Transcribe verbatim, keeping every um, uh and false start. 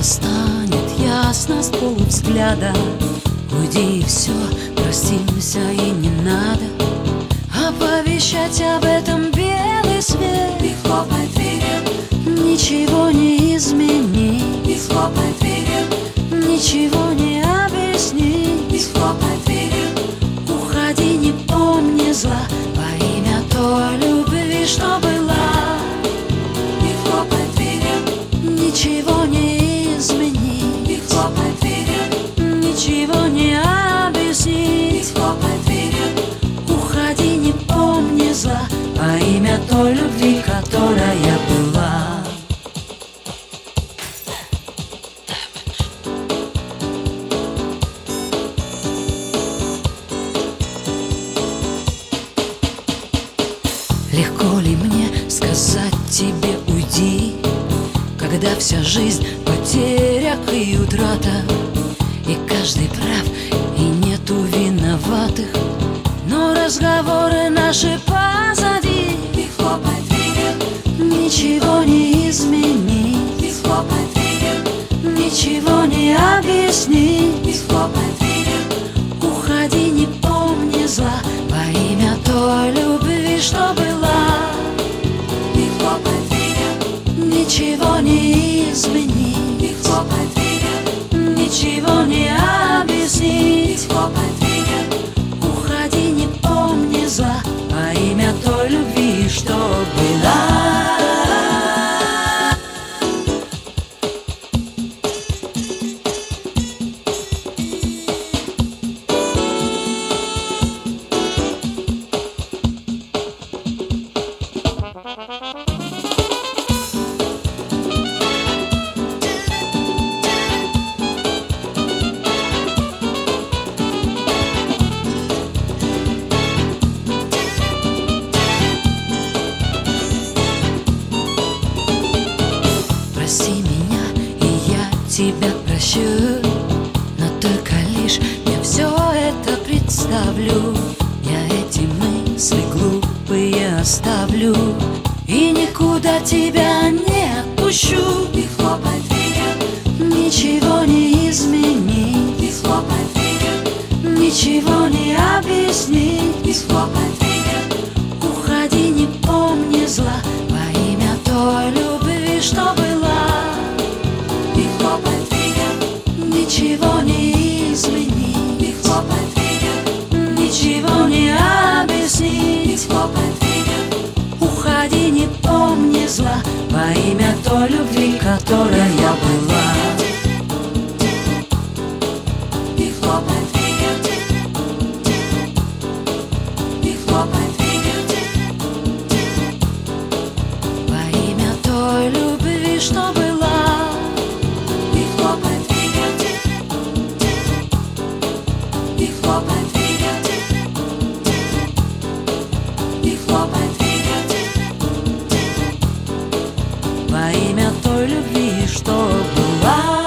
станет ясно с полувзгляда. Уйди и все, простимся, и не надо оповещать об этом белый свет. И хлопай дверью, Ничего не изменить, и хлопай дверью, ничего не объяснить. и хлопай дверью, Уходи, не помни зла, во имя той любви, что была. и хлопай дверью, Ничего не изменить, и хлопай дверью, ничего не и объяснить. хлопай дверью, Уходи, не помни зла, во имя той любви, которая была. Легко ли мне сказать тебе уйди, когда вся жизнь в потерях и утрата, и каждый прав, и нету виноватых, но разговоры наши позади. и хлопай дверью, Ничего не изменить, и хлопай дверью, ничего не объяснить. и хлопай дверью, Уходи, не помни зла, во имя той любви, что была. и хлопай дверью, Ничего не изменить, и хлопай дверью, ничего не и объяснить. хлопай дверью, Уходи, не помни зла, во имя той любви, что была. Прости меня, и я тебя прощу, но только лишь я все это представлю. Я эти мысли глупые оставлю и никуда тебя не отпущу. и хлопай дверью, Ничего не изменить, и хлопай дверью, ничего не объяснить. и хлопай дверью, Уходи, не помни зла, во имя той любви, что была. и хлопай дверью, Ничего не изменить, и хлопай дверью, ничего не и объяснить. хлопай дверью, Уходи, не помни зла, во имя той любви, которая была. и хлопай дверью, и хлопай дверью, Во имя той любви, что была. и хлопай дверью, и хлопай дверью, и хлопай дверью, Во имя той любви, что была.